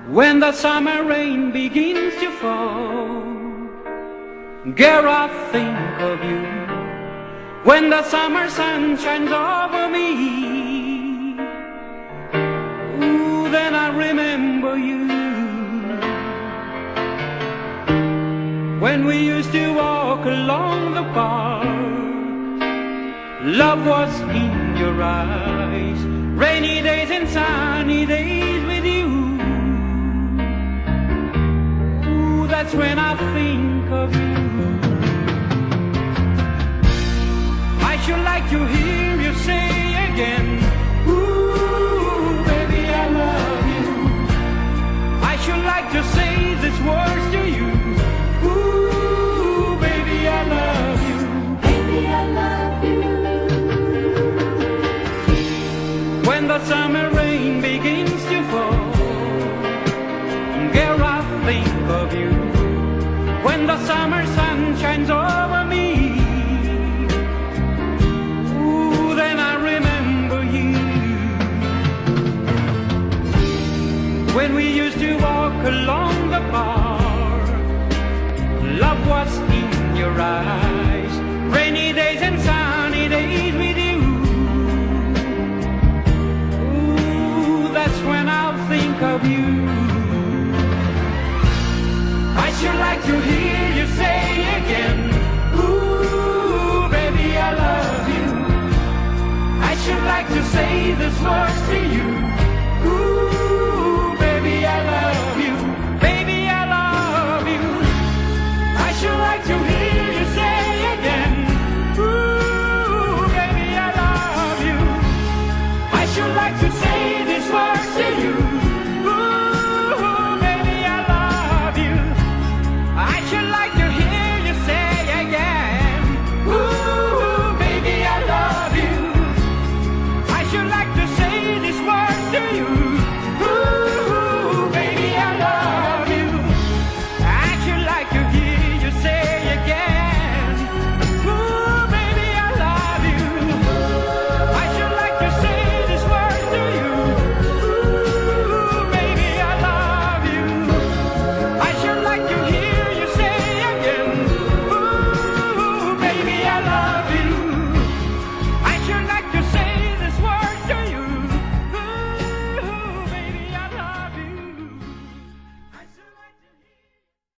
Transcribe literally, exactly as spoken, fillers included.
When the summer rain begins to fall, girl, I think of you. When the summer sun shines over me, ooh, then I remember you. When we used to walk along the park, love was in your eyes. Rainy days and sunny days with you. Ooh, that's when I think of you. I should like to hear you say again, ooh, baby, I love you. I should like to say these words to you. Ooh, baby, I love you. Baby, I love you. When the summer rain begins to fall, girl, I think of you. When the summer sun shines over me, ooh, then I remember you. When we used to walk along the park, love was in your eyes. Rainy days and sunny days with you. Ooh, that's when I'll think of you. I should like to hear you say again, ooh, baby, I love you. I should like to say these words to you.